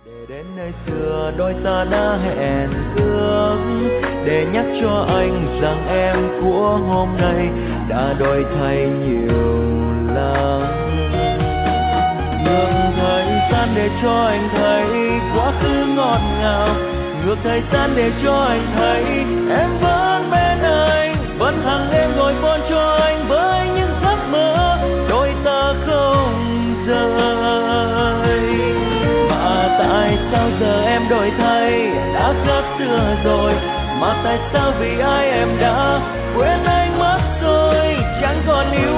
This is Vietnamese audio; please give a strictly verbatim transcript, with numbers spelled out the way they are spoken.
Để đến nơi xưa đôi ta đã hẹn ước, để nhắc cho anh rằng em của hôm nay đã đổi thay nhiều lắm. Ngược thời gian để cho anh thấy quá khứ ngọt ngào, ngược thời gian để cho anh thấy em vẫn bên anh, vẫn thẳng em gọi con cho anh với những giấc mơ đôi ta không rời. Mà tại sao giờ em đổi thay, đã khác xưa rồi, mà tại sao vì ai em đã quên anh mất rồi, chẳng còn yêu